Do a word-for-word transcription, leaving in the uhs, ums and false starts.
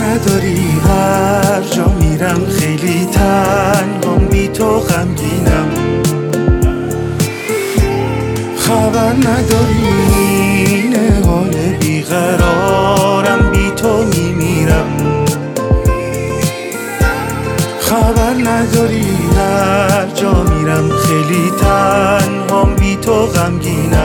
نداری هر جا میرم خیلی تنهام بی تو غمگینم. خبر نداری این حال بیقرارم بی تو میمیرم. خبر نداری هر جا میرم خیلی تنهام بی تو غمگینم.